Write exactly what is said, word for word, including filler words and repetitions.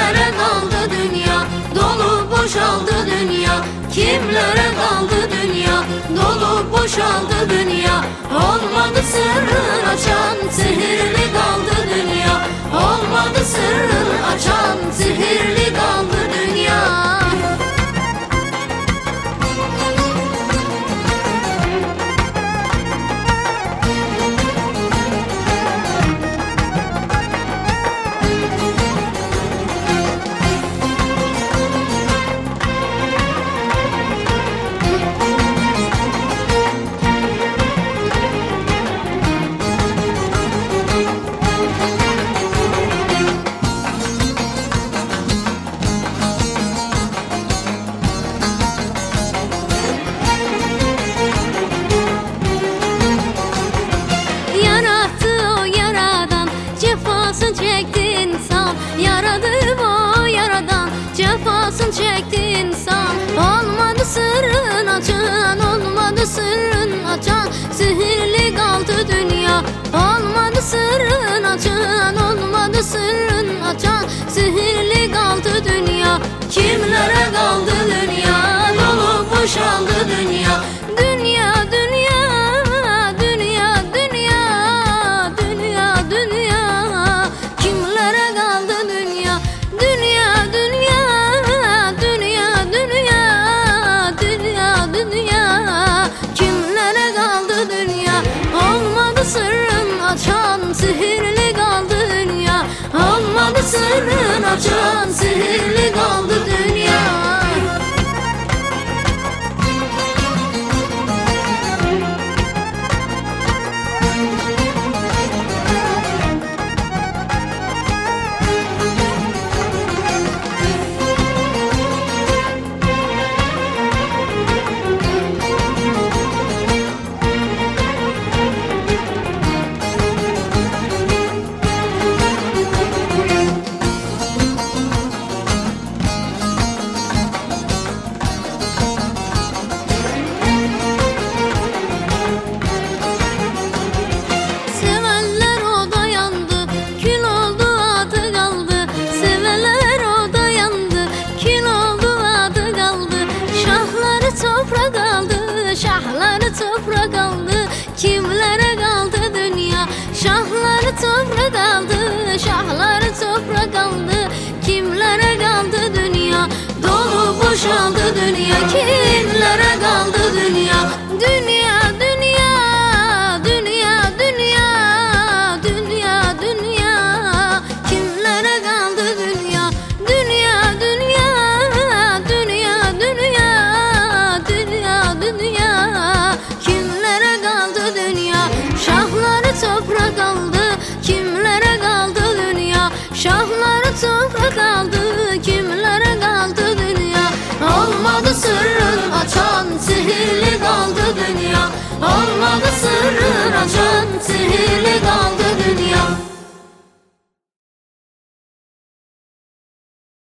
Kimlere kaldı dünya, dolu boşaldı dünya. Kimlere kaldı dünya, dolu boşaldı dünya. Olmadı sırrın açan, sihirli kaldı dünya. Olmadı sırrın açan, sihirli kaldı dünya. Cefasını çekti insan, yaradı o yaradan. Cefasını çekti insan. Olmadı sırrın açan, olmadı sırrın açan. Sihirli kaldı dünya. Olmadı sırrın açan, olmadı sırrın açan. Sihirli kaldı dünya. Kimlere kaldı dünya, dolu boşaldı dünya. Dünya, dünya, dünya, dünya, dünya, dünya. Kimlere kaldı dünya, dünya, dünya, dünya, dünya, dünya, dünya. Kimlere kaldı dünya, olmadı sırrın açan, sihirli kaldı dünya. Olmadı sırrın açan, sihirli kaldı dünya. Toprak aldı, şahları toprak aldı. Kimlere kaldı dünya, şahları toprak aldı. Şahları toprak aldı. Kimlere kaldı dünya, dolu boşaldı dünya. Kimlere kaldı dünya, dünya, dünya, dünya, dünya, dünya, dünya. Kimlere kaldı dünya, dünya, dünya, dünya, dünya. Dünya, dünya, kimlere kaldı dünya, şahları toprak aldı. Kimlere kaldı dünya, şahları toprak aldı. Kimlere kaldı dünya, olmadı sırrın açan, sihirli kaldı dünya. Olmadı sırrın açan, sihirli kaldı